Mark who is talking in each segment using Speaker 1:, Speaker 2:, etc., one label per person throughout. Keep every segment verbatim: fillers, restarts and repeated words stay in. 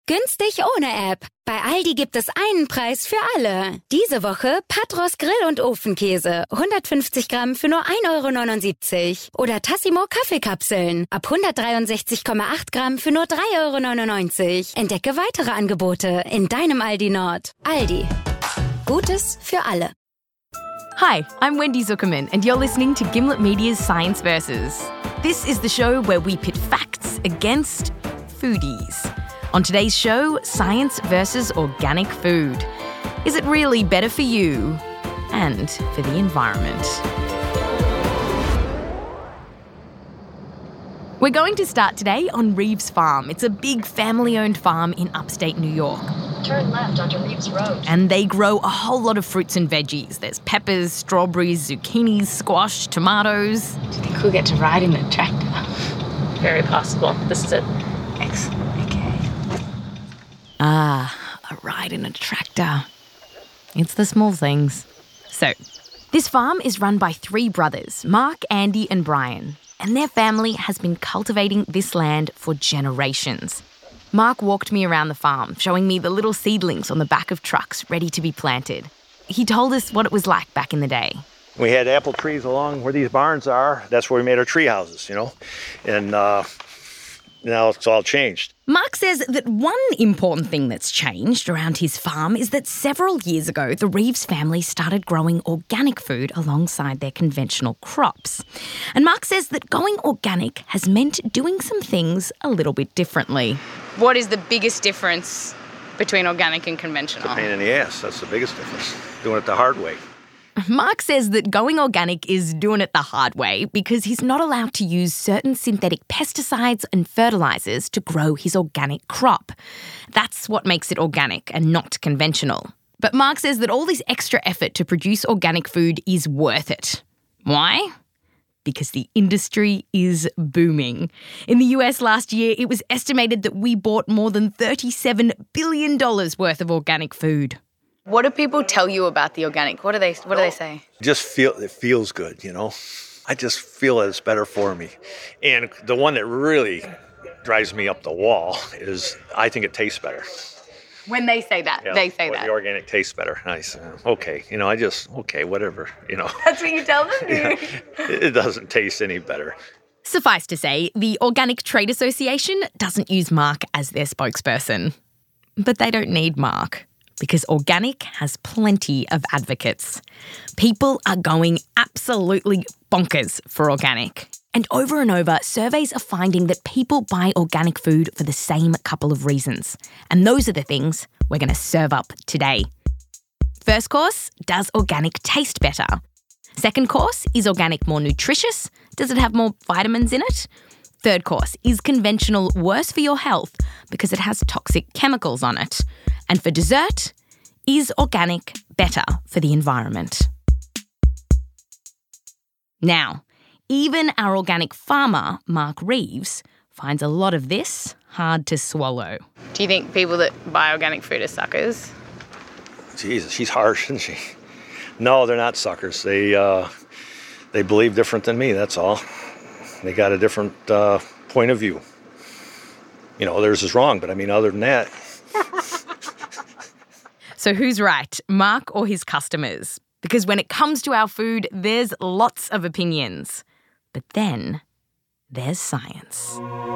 Speaker 1: Günstig ohne App. Bei Aldi gibt es einen Preis für alle. Diese Woche Patros Grill- und Ofenkäse. hundertfünfzig Gramm für nur ein Euro neunundsiebzig. Oder Tassimo Kaffeekapseln. Ab hundertdreiundsechzig Komma acht Gramm für nur drei Euro neunundneunzig. Entdecke weitere Angebote in deinem Aldi Nord. Aldi. Gutes für alle.
Speaker 2: Hi, I'm Wendy Zuckerman, and you're listening to Gimlet Media's Science Versus. This is the show where we pit facts against foodies. On today's show, science versus organic food. Is it really better for you and for the environment? We're going to start today on Reeves Farm. It's a big family-owned farm in upstate New York.
Speaker 3: Turn left onto Reeves Road.
Speaker 2: And they grow a whole lot of fruits and veggies. There's peppers, strawberries, zucchinis, squash, tomatoes.
Speaker 3: Do you think we'll get to ride in a tractor?
Speaker 4: Very possible. This is it.
Speaker 3: Excellent. Okay.
Speaker 2: Ah, a ride in a tractor. It's the small things. So, this farm is run by three brothers, Mark, Andy and Brian. And their family has been cultivating this land for generations. Mark walked me around the farm, showing me the little seedlings on the back of trucks ready to be planted. He told us what it was like back in the day.
Speaker 5: We had apple trees along where these barns are. That's where we made our tree houses, you know. And uh, now it's all changed.
Speaker 2: Mark says that one important thing that's changed around his farm is that several years ago, the Reeves family started growing organic food alongside their conventional crops. And Mark says that going organic has meant doing some things a little bit differently.
Speaker 4: What is the biggest difference between organic and conventional?
Speaker 5: It's a pain in the ass. That's the biggest difference. Doing it the hard way.
Speaker 2: Mark says that going organic is doing it the hard way because he's not allowed to use certain synthetic pesticides and fertilisers to grow his organic crop. That's what makes it organic and not conventional. But Mark says that all this extra effort to produce organic food is worth it. Why? Because the industry is booming. In the U S last year, it was estimated that we bought more than thirty-seven billion dollars worth of organic food.
Speaker 4: What do people tell you about the organic? What do they What do they say?
Speaker 5: Just feel it feels good, you know. I just feel that it's better for me. And the one that really drives me up the wall is I think it tastes better.
Speaker 4: When they say that,
Speaker 5: Yeah,
Speaker 4: they say
Speaker 5: or
Speaker 4: that.
Speaker 5: The organic tastes better. And I say, okay, you know, I just, okay, whatever, you know.
Speaker 4: That's what you tell them?
Speaker 5: Yeah, it doesn't taste any better.
Speaker 2: Suffice to say, the Organic Trade Association doesn't use Mark as their spokesperson. But they don't need Mark, because organic has plenty of advocates. People are going absolutely bonkers for organic. And over and over, surveys are finding that people buy organic food for the same couple of reasons. And those are the things we're going to serve up today. First course, does organic taste better? Second course, is organic more nutritious? Does it have more vitamins in it? Third course, is conventional worse for your health because it has toxic chemicals on it? And for dessert, is organic better for the environment? Now, even our organic farmer, Mark Reeves, finds a lot of this hard to swallow.
Speaker 4: Do you think people that buy organic food are suckers?
Speaker 5: Jesus, she's harsh, isn't she? No, they're not suckers. They uh, they believe different than me, that's all. They got a different uh, point of view. You know, theirs is wrong, but I mean, other than that.
Speaker 2: So who's right, Mark or his customers? Because when it comes to our food, there's lots of opinions. But then there's science.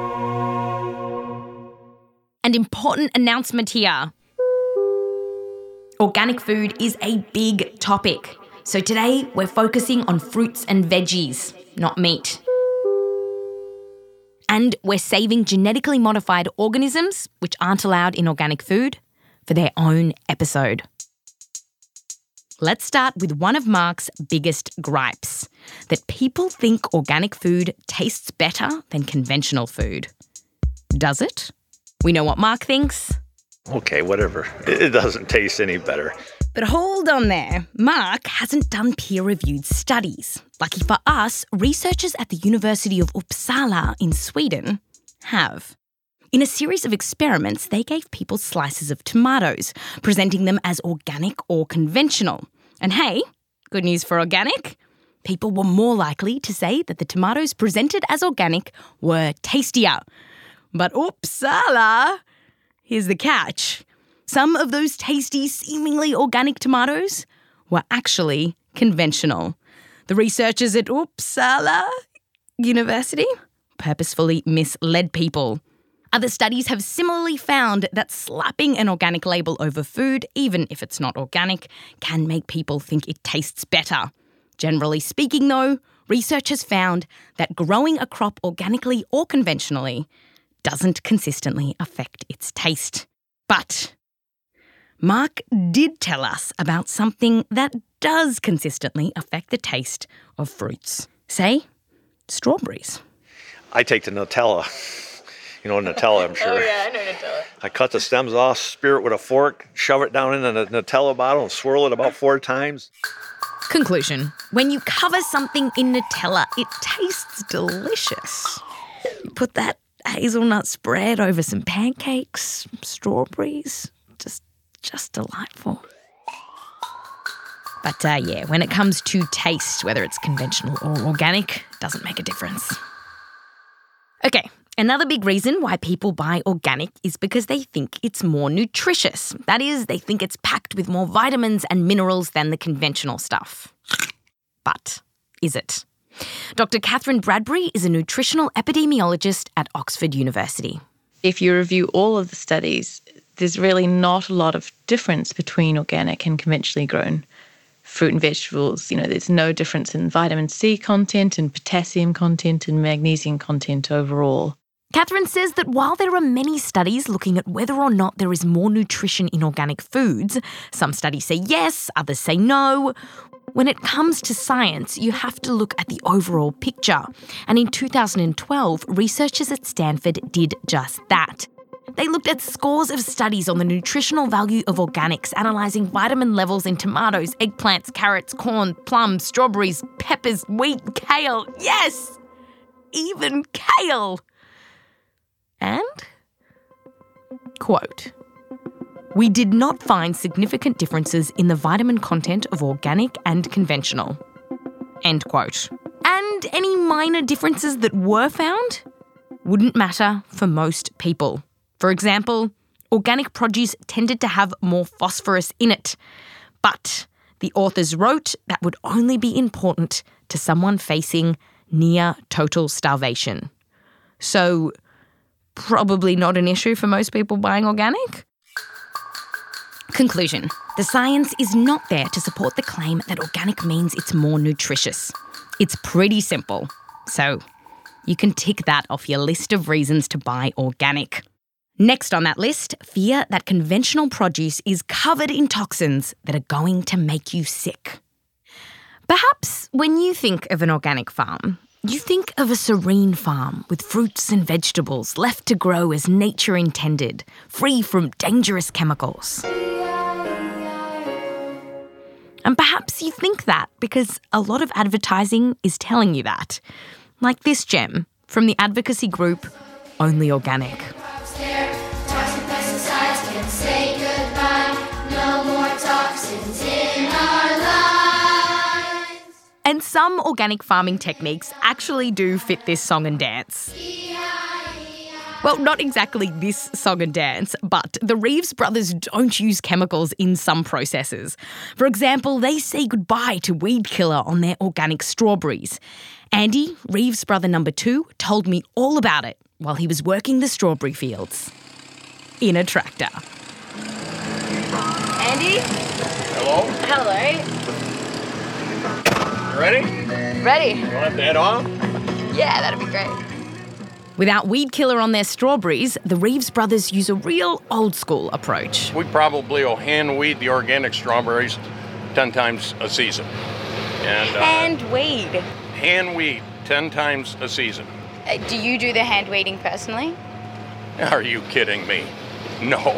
Speaker 2: An important announcement here. Organic food is a big topic. So today we're focusing on fruits and veggies, not meat. And we're saving genetically modified organisms, which aren't allowed in organic food, for their own episode. Let's start with one of Mark's biggest gripes, that people think organic food tastes better than conventional food. Does it? We know what Mark thinks.
Speaker 5: Okay, whatever. It doesn't taste any better.
Speaker 2: But hold on there. Mark hasn't done peer-reviewed studies. Lucky for us, researchers at the University of Uppsala in Sweden have. In a series of experiments, they gave people slices of tomatoes, presenting them as organic or conventional. And hey, good news for organic. People were more likely to say that the tomatoes presented as organic were tastier. But Uppsala here's the catch. Some of those tasty, seemingly organic tomatoes were actually conventional. The researchers at Uppsala University purposefully misled people. Other studies have similarly found that slapping an organic label over food, even if it's not organic, can make people think it tastes better. Generally speaking, though, researchers found that growing a crop organically or conventionally doesn't consistently affect its taste. But Mark did tell us about something that does consistently affect the taste of fruits. Say, strawberries.
Speaker 5: I take the Nutella. You know Nutella, I'm sure.
Speaker 4: Oh yeah, I know Nutella.
Speaker 5: I cut the stems off, spear it with a fork, shove it down in the Nutella bottle and swirl it about four times.
Speaker 2: Conclusion. When you cover something in Nutella, it tastes delicious. You put that hazelnut spread over some pancakes, strawberries, just, just delightful. But uh, yeah, when it comes to taste, whether it's conventional or organic, doesn't make a difference. Okay, another big reason why people buy organic is because they think it's more nutritious. That is, they think it's packed with more vitamins and minerals than the conventional stuff. But is it? Doctor Catherine Bradbury is a nutritional epidemiologist at Oxford University.
Speaker 6: If you review all of the studies, there's really not a lot of difference between organic and conventionally grown fruit and vegetables. You know, there's no difference in vitamin C content and potassium content and magnesium content overall.
Speaker 2: Catherine says that while there are many studies looking at whether or not there is more nutrition in organic foods, some studies say yes, others say no. When it comes to science, you have to look at the overall picture. And in two thousand twelve, researchers at Stanford did just that. They looked at scores of studies on the nutritional value of organics, analysing vitamin levels in tomatoes, eggplants, carrots, corn, plums, strawberries, peppers, wheat, kale. Yes! Even kale! And, quote, "We did not find significant differences in the vitamin content of organic and conventional." End quote. And any minor differences that were found wouldn't matter for most people. For example, organic produce tended to have more phosphorus in it. But the authors wrote that would only be important to someone facing near total starvation. So, probably not an issue for most people buying organic? Conclusion. The science is not there to support the claim that organic means it's more nutritious. It's pretty simple. So, you can tick that off your list of reasons to buy organic. Next on that list, fear that conventional produce is covered in toxins that are going to make you sick. Perhaps when you think of an organic farm, you think of a serene farm with fruits and vegetables left to grow as nature intended, free from dangerous chemicals. And perhaps you think that because a lot of advertising is telling you that. Like this gem from the advocacy group Only Organic.
Speaker 7: Toxic pesticides can say goodbye. No more toxins in our lives.
Speaker 2: And some organic farming techniques actually do fit this song and dance. Well, not exactly this song and dance, but the Reeves brothers don't use chemicals in some processes. For example, they say goodbye to weed killer on their organic strawberries. Andy, Reeves brother number two, told me all about it while he was working the strawberry fields in a tractor.
Speaker 4: Andy?
Speaker 8: Hello?
Speaker 4: Hello.
Speaker 8: You ready?
Speaker 4: Ready?
Speaker 8: You want to head off?
Speaker 4: Yeah, that'd be great.
Speaker 2: Without weed killer on their strawberries, the Reeves brothers use a real old-school approach.
Speaker 8: We probably will hand weed the organic strawberries ten times a season. And uh,
Speaker 4: Hand weed.
Speaker 8: hand weed ten times a season.
Speaker 4: Uh, do you do the hand weeding personally?
Speaker 8: Are you kidding me? No.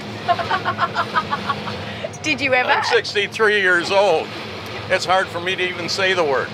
Speaker 4: Did you ever?
Speaker 8: I'm sixty-three years old. It's hard for me to even say the word.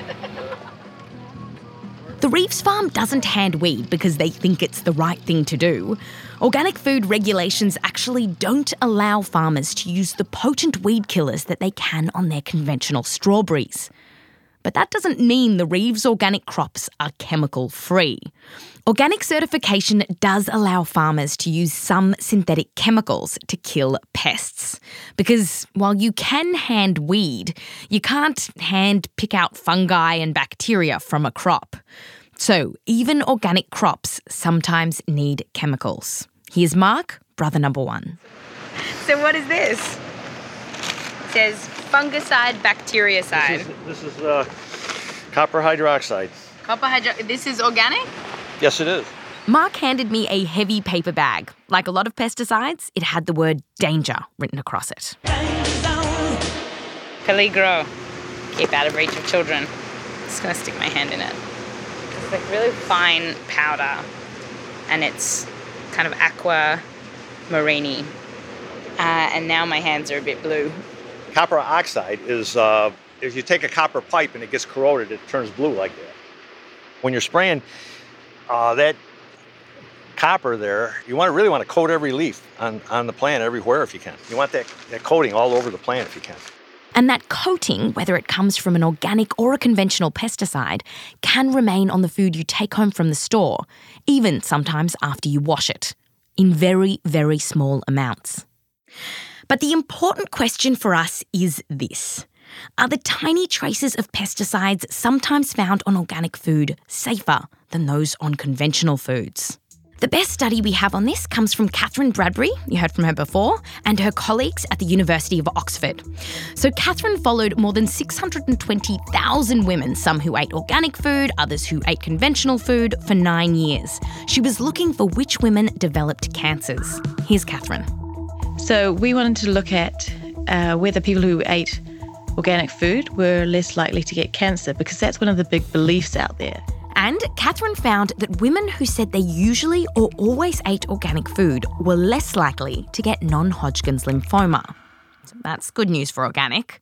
Speaker 2: The Reeves farm doesn't hand weed because they think it's the right thing to do. Organic food regulations actually don't allow farmers to use the potent weed killers that they can on their conventional strawberries. But that doesn't mean the Reeves organic crops are chemical-free. Organic certification does allow farmers to use some synthetic chemicals to kill pests. Because while you can hand weed, you can't hand pick out fungi and bacteria from a crop. So even organic crops sometimes need chemicals. Here's Mark, brother number one.
Speaker 4: So what is this? It says fungicide, bactericide.
Speaker 5: This is, this is uh, copper hydroxide.
Speaker 4: Copper hydro... This is organic?
Speaker 5: Yes, it is.
Speaker 2: Mark handed me a heavy paper bag. Like a lot of pesticides, it had the word danger written across it.
Speaker 4: Peligro. Keep out of reach of children. Just gonna stick my hand in it. It's like really fine powder, and it's kind of aqua marini. Uh, and now my hands are a bit blue.
Speaker 5: Copper oxide is, uh, if you take a copper pipe and it gets corroded, it turns blue like that. When you're spraying uh, that copper there, you want to really want to coat every leaf on, on the plant everywhere if you can. You want that, that coating all over the plant if you can.
Speaker 2: And that coating, whether it comes from an organic or a conventional pesticide, can remain on the food you take home from the store, even sometimes after you wash it, in very, very small amounts. But the important question for us is this. Are the tiny traces of pesticides sometimes found on organic food safer than those on conventional foods? The best study we have on this comes from Catherine Bradbury, you heard from her before, and her colleagues at the University of Oxford. So Catherine followed more than six hundred twenty thousand women, some who ate organic food, others who ate conventional food, for nine years. She was looking for which women developed cancers. Here's Catherine.
Speaker 6: So we wanted to look at uh, whether people who ate organic food were less likely to get cancer, because that's one of the big beliefs out there.
Speaker 2: And Catherine found that women who said they usually or always ate organic food were less likely to get non-Hodgkin's lymphoma. So that's good news for organic.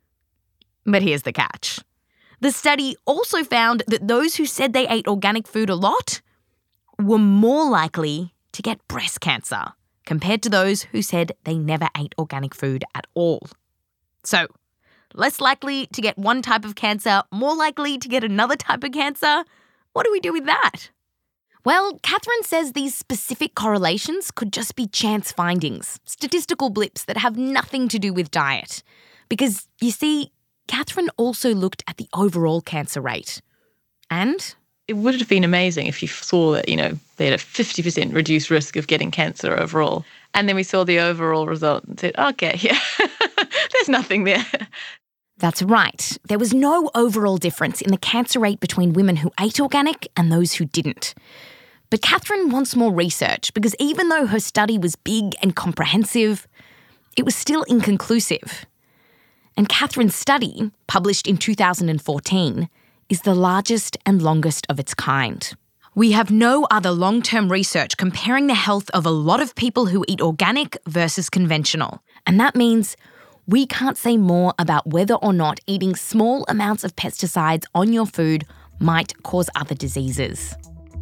Speaker 2: But here's the catch. The study also found that those who said they ate organic food a lot were more likely to get breast cancer compared to those who said they never ate organic food at all. So, less likely to get one type of cancer, more likely to get another type of cancer? What do we do with that? Well, Catherine says these specific correlations could just be chance findings, statistical blips that have nothing to do with diet. Because, you see, Catherine also looked at the overall cancer rate. And
Speaker 6: it would have been amazing if you saw that, you know, they had a fifty percent reduced risk of getting cancer overall. And then we saw the overall result and said, okay, yeah, there's nothing there.
Speaker 2: That's right. There was no overall difference in the cancer rate between women who ate organic and those who didn't. But Catherine wants more research because even though her study was big and comprehensive, it was still inconclusive. And Catherine's study, published in two thousand fourteen, is the largest and longest of its kind. We have no other long-term research comparing the health of a lot of people who eat organic versus conventional. And that means we can't say more about whether or not eating small amounts of pesticides on your food might cause other diseases.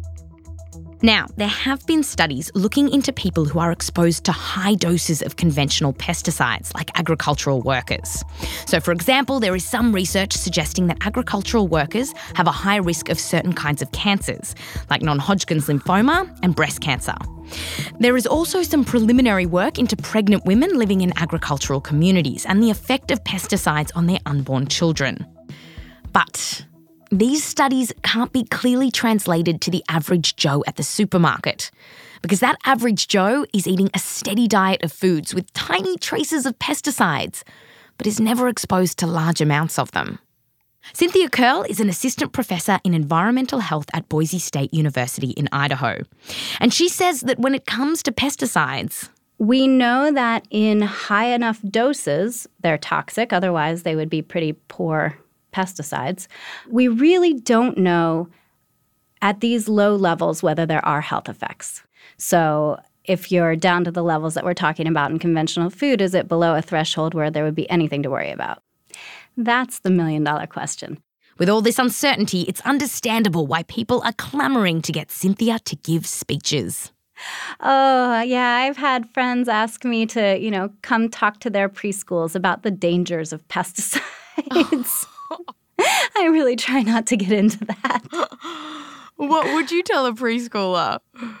Speaker 2: Now, there have been studies looking into people who are exposed to high doses of conventional pesticides, like agricultural workers. So, for example, there is some research suggesting that agricultural workers have a high risk of certain kinds of cancers, like non-Hodgkin's lymphoma and breast cancer. There is also some preliminary work into pregnant women living in agricultural communities and the effect of pesticides on their unborn children. But these studies can't be clearly translated to the average Joe at the supermarket, because that average Joe is eating a steady diet of foods with tiny traces of pesticides, but is never exposed to large amounts of them. Cynthia Curl is an assistant professor in environmental health at Boise State University in Idaho. And she says that when it comes to pesticides,
Speaker 9: we know that in high enough doses, they're toxic, otherwise they would be pretty poor pesticides. We really don't know at these low levels whether there are health effects. So if you're down to the levels that we're talking about in conventional food, is it below a threshold where there would be anything to worry about? That's the million-dollar question.
Speaker 2: With all this uncertainty, it's understandable why people are clamouring to get Cynthia to give speeches.
Speaker 9: Oh, yeah, I've had friends ask me to, you know, come talk to their preschools about the dangers of pesticides. I really try not to get into that.
Speaker 2: What would you tell a preschooler?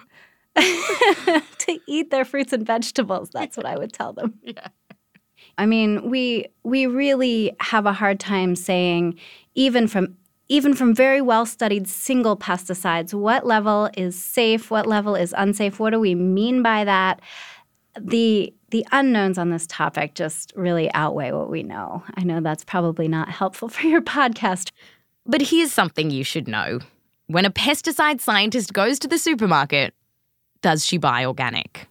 Speaker 9: To eat their fruits and vegetables. That's what I would tell them.
Speaker 2: Yeah.
Speaker 9: I mean, we we really have a hard time saying, even from even from very well-studied single pesticides, what level is safe, what level is unsafe, what do we mean by that? The the unknowns on this topic just really outweigh what we know. I know that's probably not helpful for your podcast.
Speaker 2: But here's something you should know. When a pesticide scientist goes to the supermarket, does she buy organic?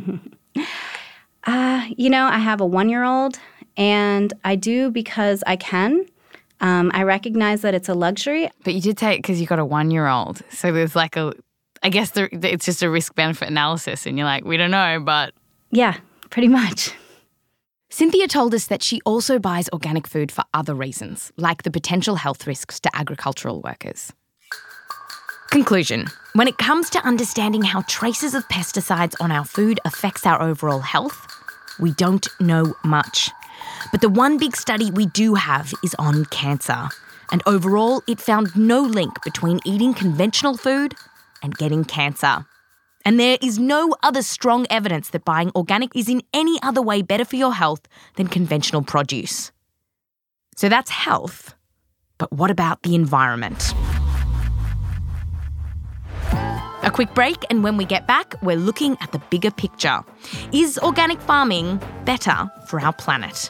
Speaker 9: uh, you know, I have a one-year-old, and I do because I can. Um, I recognize that it's a luxury.
Speaker 10: But you did say it because you got a one-year-old. So there's like a, I guess there, it's just a risk-benefit analysis, and you're like, we don't know, but...
Speaker 9: Yeah, pretty much.
Speaker 2: Cynthia told us that she also buys organic food for other reasons, like the potential health risks to agricultural workers. Conclusion. When it comes to understanding how traces of pesticides on our food affects our overall health, we don't know much. But the one big study we do have is on cancer. And overall, it found no link between eating conventional food and getting cancer. And there is no other strong evidence that buying organic is in any other way better for your health than conventional produce. So that's health. But what about the environment? A quick break, and when we get back, we're looking at the bigger picture. Is organic farming better for our planet?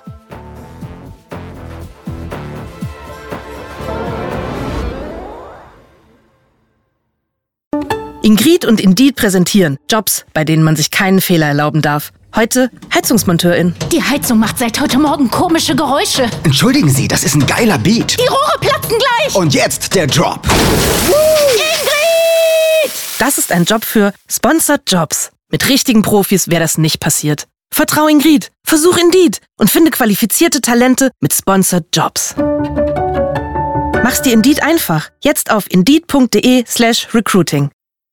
Speaker 11: Ingrid und Indeed präsentieren Jobs, bei denen man sich keinen Fehler erlauben darf. Heute Heizungsmonteurin.
Speaker 12: Die Heizung macht seit heute Morgen komische Geräusche.
Speaker 13: Entschuldigen Sie, das ist ein geiler Beat.
Speaker 12: Die Rohre platzen gleich.
Speaker 13: Und jetzt der Drop.
Speaker 12: Ingrid!
Speaker 11: Das ist ein Job für Sponsored Jobs. Mit richtigen Profis wäre das nicht passiert. Vertrau Ingrid, versuch Indeed und finde qualifizierte Talente mit Sponsored Jobs. Mach's dir Indeed einfach. Jetzt auf indeed.de slash recruiting.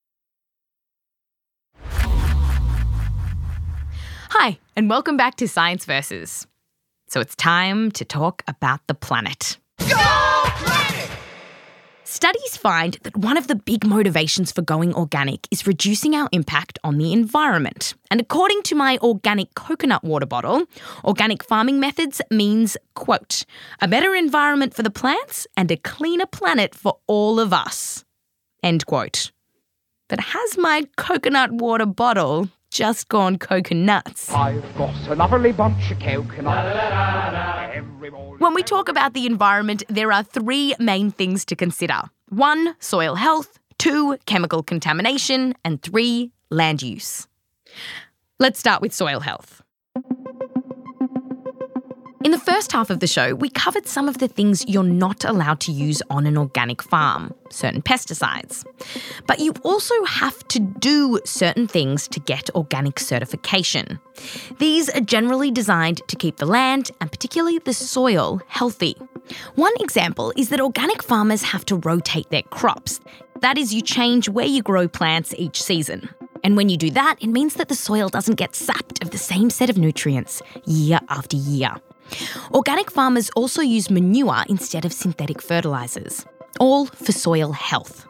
Speaker 2: Hi, and welcome back to Science Versus. So it's time to talk about the planet.
Speaker 7: Go planet!
Speaker 2: Studies find that one of the big motivations for going organic is reducing our impact on the environment. And according to my organic coconut water bottle, organic farming methods means, quote, a better environment for the plants and a cleaner planet for all of us, end quote. But has my coconut water bottle just gone coconuts?
Speaker 14: I've got a lovely bunch of coconuts.
Speaker 2: When we talk about the environment, there are three main things to consider. One, soil health. Two, chemical contamination. And three, land use. Let's start with soil health. In the first half of the show, we covered some of the things you're not allowed to use on an organic farm, certain pesticides. But you also have to do certain things to get organic certification. These are generally designed to keep the land, and particularly the soil, healthy. One example is that organic farmers have to rotate their crops. That is, you change where you grow plants each season. And when you do that, it means that the soil doesn't get sapped of the same set of nutrients year after year. Organic farmers also use manure instead of synthetic fertilisers, all for soil health.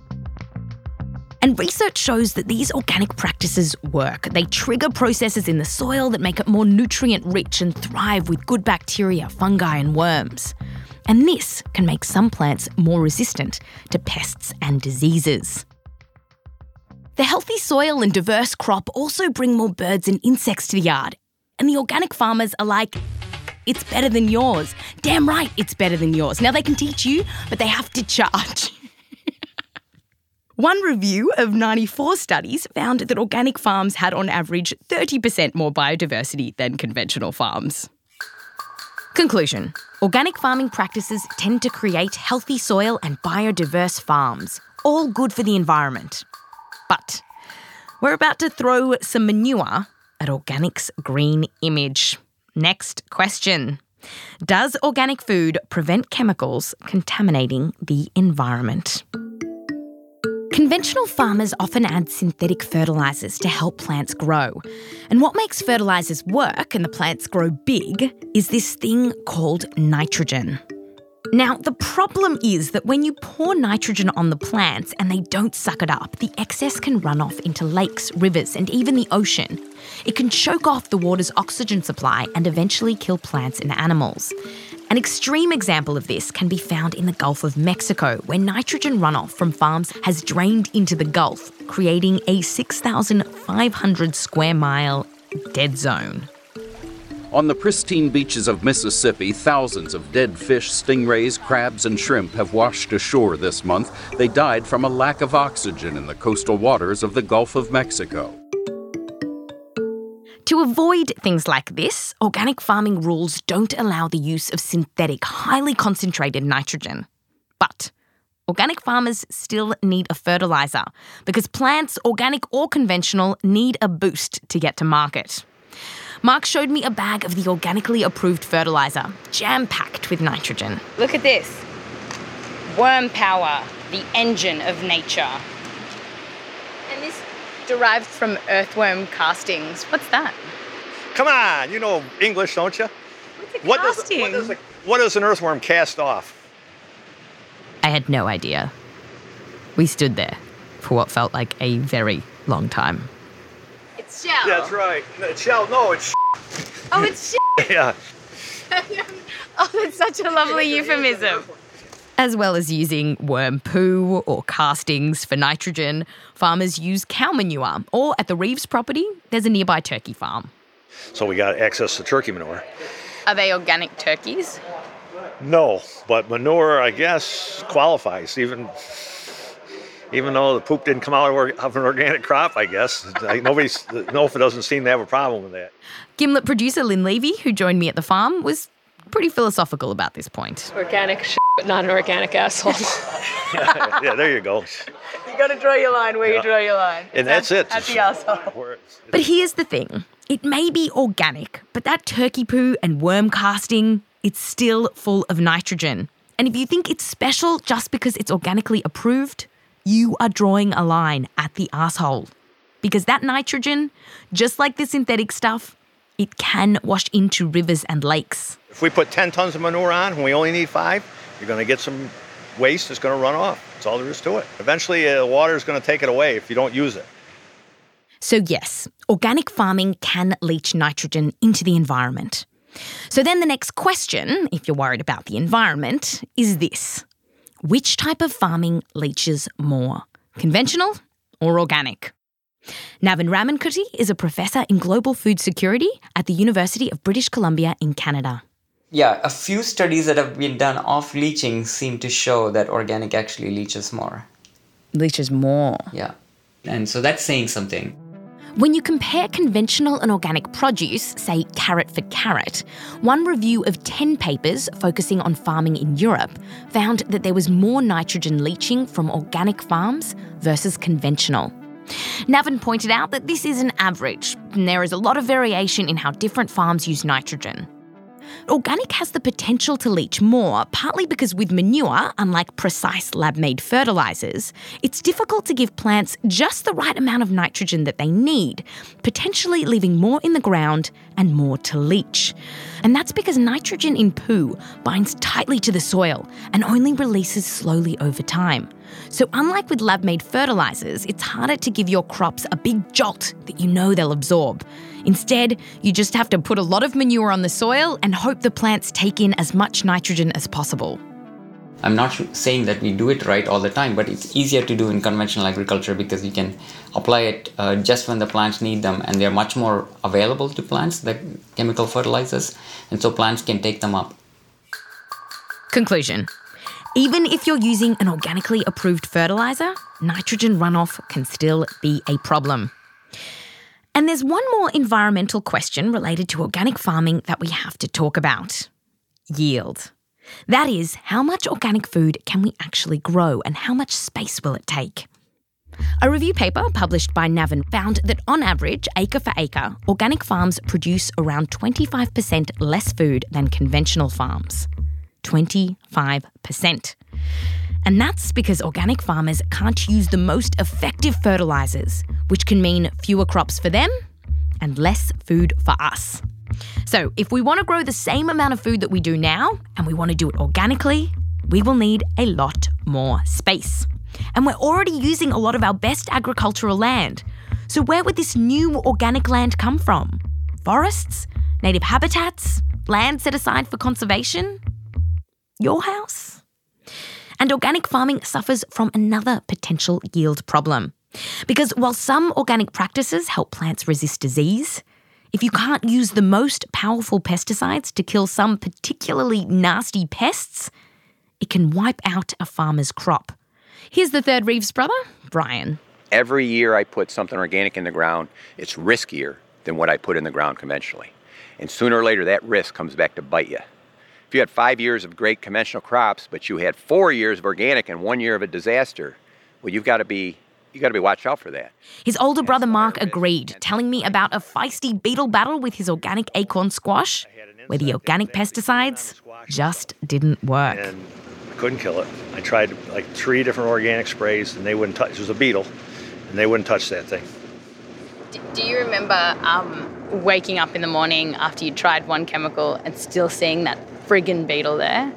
Speaker 2: And research shows that these organic practices work. They trigger processes in the soil that make it more nutrient-rich and thrive with good bacteria, fungi and worms. And this can make some plants more resistant to pests and diseases. The healthy soil and diverse crop also bring more birds and insects to the yard. And the organic farmers are like, it's better than yours. Damn right, it's better than yours. Now they can teach you, but they have to charge. One review of ninety-four studies found that organic farms had on average thirty percent more biodiversity than conventional farms. Conclusion. Organic farming practices tend to create healthy soil and biodiverse farms, all good for the environment. But we're about to throw some manure at organic's green image. Next question. Does organic food prevent chemicals contaminating the environment? Conventional farmers often add synthetic fertilisers to help plants grow. And what makes fertilisers work and the plants grow big is this thing called nitrogen. Now, the problem is that when you pour nitrogen on the plants and they don't suck it up, the excess can run off into lakes, rivers, and even the ocean. It can choke off the water's oxygen supply and eventually kill plants and animals. An extreme example of this can be found in the Gulf of Mexico, where nitrogen runoff from farms has drained into the Gulf, creating a six thousand five hundred square mile dead zone.
Speaker 15: On the pristine beaches of Mississippi, thousands of dead fish, stingrays, crabs, and shrimp have washed ashore this month. They died from a lack of oxygen in the coastal waters of the Gulf of Mexico.
Speaker 2: To avoid things like this, organic farming rules don't allow the use of synthetic, highly concentrated nitrogen. But organic farmers still need a fertiliser because plants, organic or conventional, need a boost to get to market. Mark showed me a bag of the organically approved fertiliser, jam-packed with nitrogen.
Speaker 4: Look at this. Worm power, the engine of nature. And this derived from earthworm castings. What's that?
Speaker 5: Come on, you know English, don't you?
Speaker 4: What's a
Speaker 5: What does,
Speaker 4: casting?
Speaker 5: what, does a, what does an earthworm cast off?
Speaker 2: I had no idea. We stood there for what felt like a very long time.
Speaker 4: It's shell.
Speaker 5: That's right. No, shell, no, it's
Speaker 4: Oh, it's shell.
Speaker 5: yeah.
Speaker 4: Oh, that's such a lovely euphemism.
Speaker 2: As well as using worm poo or castings for nitrogen, farmers use cow manure, or at the Reeves property, there's a nearby turkey farm.
Speaker 5: So we got access to turkey manure.
Speaker 4: Are they organic turkeys?
Speaker 5: No, but manure, I guess, qualifies, even even though the poop didn't come out of an organic crop, I guess. Like, nobody's, NOFA doesn't seem to have a problem with that.
Speaker 2: Gimlet producer Lynn Levy, who joined me at the farm, was pretty philosophical about this point.
Speaker 16: Organic shit, but not an organic asshole.
Speaker 5: yeah, yeah, there you go.
Speaker 16: You got to draw your line where
Speaker 5: Yeah.
Speaker 16: you draw your line.
Speaker 5: And that's it.
Speaker 16: At the asshole.
Speaker 2: But here's the thing. It may be organic, but that turkey poo and worm casting, it's still full of nitrogen. And if you think it's special just because it's organically approved, you are drawing a line at the asshole. Because that nitrogen, just like the synthetic stuff, it can wash into rivers and lakes.
Speaker 5: If we put ten tons of manure on and we only need five, you're going to get some waste that's going to run off. That's all there is to it. Eventually, uh, the water is going to take it away if you don't use it.
Speaker 2: So yes, organic farming can leach nitrogen into the environment. So then the next question, if you're worried about the environment, is this. Which type of farming leaches more, conventional or organic? Navin Ramankurty is a professor in global food security at the University of British Columbia in Canada.
Speaker 17: Yeah, a few studies that have been done of leaching seem to show that organic actually leaches more.
Speaker 2: Leaches more?
Speaker 17: Yeah. And so that's saying something.
Speaker 2: When you compare conventional and organic produce, say carrot for carrot, one review of ten papers focusing on farming in Europe found that there was more nitrogen leaching from organic farms versus conventional. Navin pointed out that this is an average, and there is a lot of variation in how different farms use nitrogen. Organic has the potential to leach more, partly because with manure, unlike precise lab-made fertilisers, it's difficult to give plants just the right amount of nitrogen that they need, potentially leaving more in the ground and more to leach. And that's because nitrogen in poo binds tightly to the soil and only releases slowly over time. So unlike with lab-made fertilisers, it's harder to give your crops a big jolt that you know they'll absorb. Instead, you just have to put a lot of manure on the soil and hope the plants take in as much nitrogen as possible.
Speaker 17: I'm not saying that we do it right all the time, but it's easier to do in conventional agriculture because you can apply it uh, just when the plants need them, and they're much more available to plants, the chemical fertilizers, and so plants can take them up.
Speaker 2: Conclusion. Even if you're using an organically approved fertiliser, nitrogen runoff can still be a problem. And there's one more environmental question related to organic farming that we have to talk about. Yield. That is, how much organic food can we actually grow and how much space will it take? A review paper published by Navin found that on average, acre for acre, organic farms produce around twenty-five percent less food than conventional farms. twenty-five percent. And that's because organic farmers can't use the most effective fertilisers, which can mean fewer crops for them and less food for us. So if we want to grow the same amount of food that we do now, and we want to do it organically, we will need a lot more space. And we're already using a lot of our best agricultural land. So where would this new organic land come from? Forests? Native habitats? Land set aside for conservation? Your house? And organic farming suffers from another potential yield problem. Because while some organic practices help plants resist disease, if you can't use the most powerful pesticides to kill some particularly nasty pests, it can wipe out a farmer's crop. Here's the third Reeves brother, Brian.
Speaker 18: Every year I put something organic in the ground, it's riskier than what I put in the ground conventionally. And sooner or later, that risk comes back to bite you. If you had five years of great conventional crops, but you had four years of organic and one year of a disaster, well, you've got to be you got to be watched out for that.
Speaker 2: His older brother Mark agreed, telling me about a feisty beetle battle with his organic acorn squash, where the organic pesticides just didn't work.
Speaker 5: And I couldn't kill it. I tried like three different organic sprays, and they wouldn't touch. It was a beetle, and they wouldn't touch that thing.
Speaker 4: Do you remember um, waking up in the morning after you tried one chemical and still seeing that friggin' beetle there?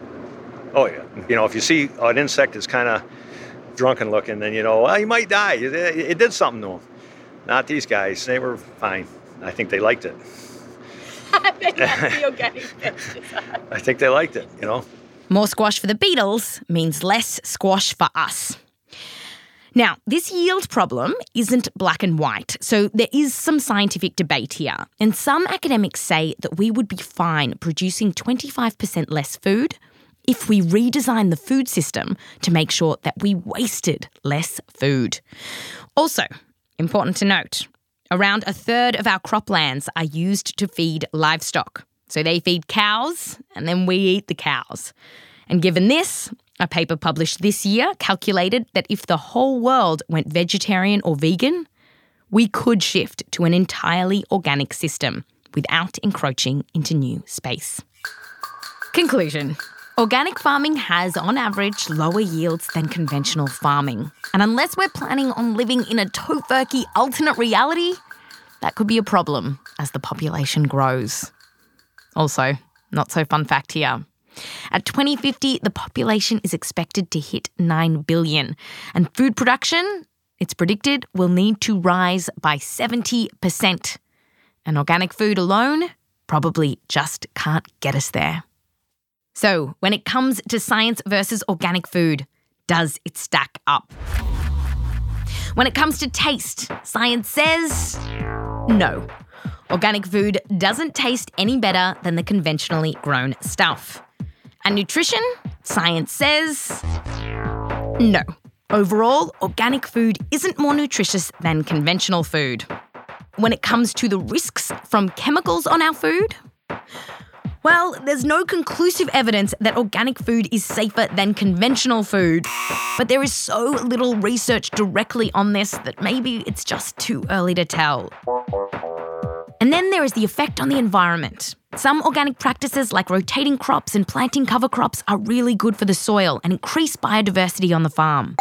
Speaker 5: Oh, yeah. You know, if you see an insect that's kind of drunken looking, then you know, well, he might die. It, it did something to him. Not these guys. They were fine. I think they liked it.
Speaker 4: They liked the organic pesticide.
Speaker 5: I think they liked it, you know.
Speaker 2: More squash for the beetles means less squash for us. Now, this yield problem isn't black and white, so there is some scientific debate here. And some academics say that we would be fine producing twenty-five percent less food if we redesign the food system to make sure that we wasted less food. Also, important to note, around a third of our croplands are used to feed livestock. So they feed cows, and then we eat the cows. And given this, a paper published this year calculated that if the whole world went vegetarian or vegan, we could shift to an entirely organic system without encroaching into new space. Conclusion. Organic farming has, on average, lower yields than conventional farming. And unless we're planning on living in a tofurkey alternate reality, that could be a problem as the population grows. Also, not so fun fact here. At twenty fifty, the population is expected to hit nine billion, and food production, it's predicted, will need to rise by seventy percent. And organic food alone probably just can't get us there. So, when it comes to science versus organic food, does it stack up? When it comes to taste, science says no. Organic food doesn't taste any better than the conventionally grown stuff. And nutrition, science says no. Overall, organic food isn't more nutritious than conventional food. When it comes to the risks from chemicals on our food, well, there's no conclusive evidence that organic food is safer than conventional food. But there is so little research directly on this that maybe it's just too early to tell. And then there is the effect on the environment. Some organic practices like rotating crops and planting cover crops are really good for the soil and increase biodiversity on the farm.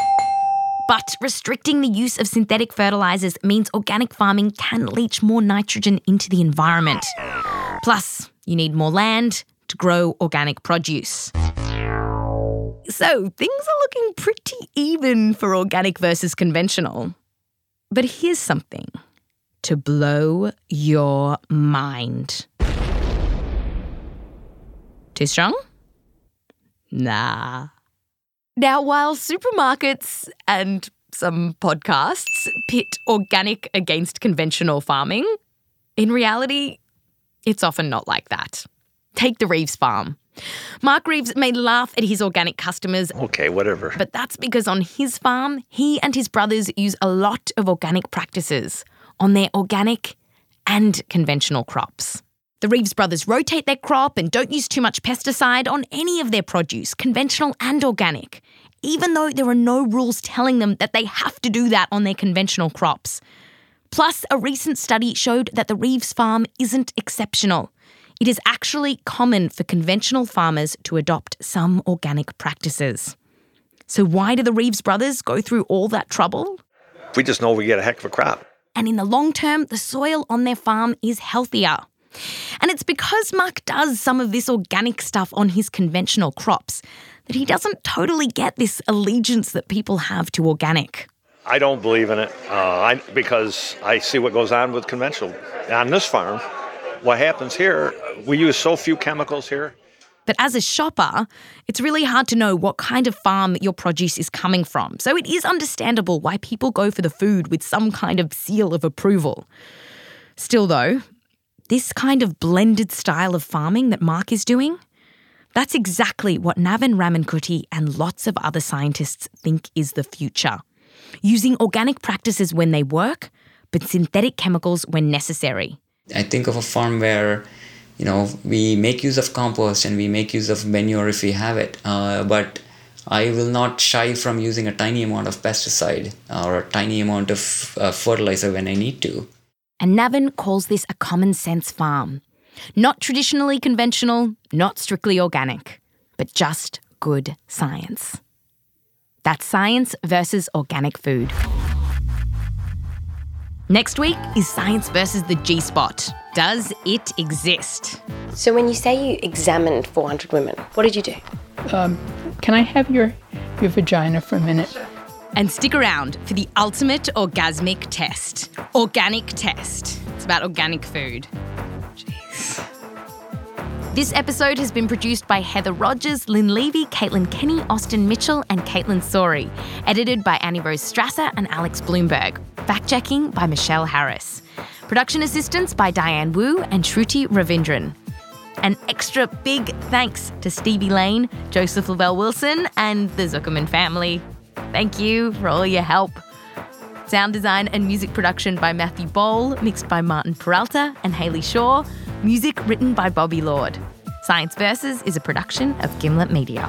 Speaker 2: But restricting the use of synthetic fertilisers means organic farming can leach more nitrogen into the environment. Plus, you need more land to grow organic produce. So things are looking pretty even for organic versus conventional. But here's something to blow your mind. Too strong? Nah. Now, while supermarkets and some podcasts pit organic against conventional farming, in reality, it's often not like that. Take the Reeves farm. Mark Reeves may laugh at his organic customers.
Speaker 5: Okay, whatever.
Speaker 2: But that's because on his farm, he and his brothers use a lot of organic practices on their organic and conventional crops. The Reeves brothers rotate their crop and don't use too much pesticide on any of their produce, conventional and organic, even though there are no rules telling them that they have to do that on their conventional crops. Plus, a recent study showed that the Reeves farm isn't exceptional. It is actually common for conventional farmers to adopt some organic practices. So why do the Reeves brothers go through all that trouble?
Speaker 5: We just know we get a heck of a crop.
Speaker 2: And in the long term, the soil on their farm is healthier. And it's because Mark does some of this organic stuff on his conventional crops that he doesn't totally get this allegiance that people have to organic.
Speaker 5: I don't believe in it uh, I, because I see what goes on with conventional. On this farm, what happens here, we use so few chemicals here.
Speaker 2: But as a shopper, it's really hard to know what kind of farm your produce is coming from. So it is understandable why people go for the food with some kind of seal of approval. Still though, this kind of blended style of farming that Mark is doing, that's exactly what Navan Ramankuti and lots of other scientists think is the future. Using organic practices when they work, but synthetic chemicals when necessary.
Speaker 17: I think of a farm where, you know, we make use of compost and we make use of manure if we have it. Uh, but I will not shy from using a tiny amount of pesticide or a tiny amount of uh, fertilizer when I need to.
Speaker 2: And Navan calls this a common sense farm. Not traditionally conventional, not strictly organic, but just good science. That's Science versus Organic Food. Next week is Science versus the G-spot. Does it exist?
Speaker 16: So when you say you examined four hundred women, what did you do?
Speaker 19: Um, can I have your, your vagina for a minute?
Speaker 2: And stick around for the ultimate orgasmic test. Organic test. It's about organic food. Jeez. This episode has been produced by Heather Rogers, Lynn Levy, Caitlin Kenny, Austin Mitchell and Caitlin Sori. Edited by Annie Rose Strasser and Alex Bloomberg. Fact-checking by Michelle Harris. Production assistance by Diane Wu and Shruti Ravindran. An extra big thanks to Stevie Lane, Joseph Lavelle Wilson and the Zuckerman family. Thank you for all your help. Sound design and music production by Matthew Bowl, mixed by Martin Peralta and Hayley Shaw. Music written by Bobby Lord. Science Versus is a production of Gimlet Media.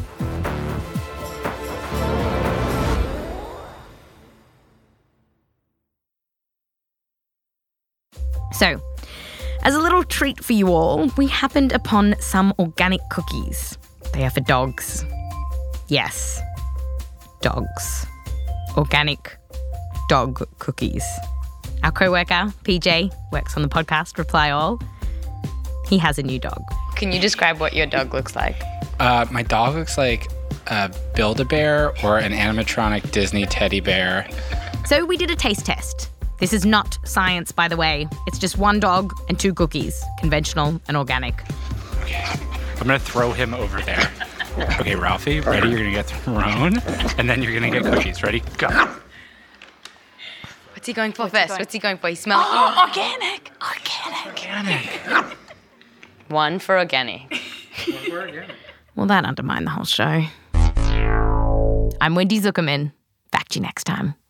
Speaker 2: So, as a little treat for you all, we happened upon some organic cookies. They are for dogs. Yes, dogs. Organic dog cookies. Our co-worker, P J, works on the podcast Reply All. He has a new dog.
Speaker 4: Can you describe what your dog looks like?
Speaker 20: Uh, my dog looks like a Build-A-Bear or an animatronic Disney teddy bear.
Speaker 2: So we did a taste test. This is not science, by the way. It's just one dog and two cookies, conventional and organic.
Speaker 20: Okay, I'm going to throw him over there. Okay, Ralphie, ready? You're going to get thrown, and then you're going to get cookies. Ready? Go.
Speaker 4: What's he going for
Speaker 2: What's
Speaker 4: first?
Speaker 2: he going?
Speaker 4: What's he going for? He's smelling...
Speaker 12: Oh, organic! Organic!
Speaker 20: Organic.
Speaker 4: One for organic.
Speaker 20: One for organic.
Speaker 2: Well, that undermined the whole show. I'm Wendy Zuckerman. Back to you next time.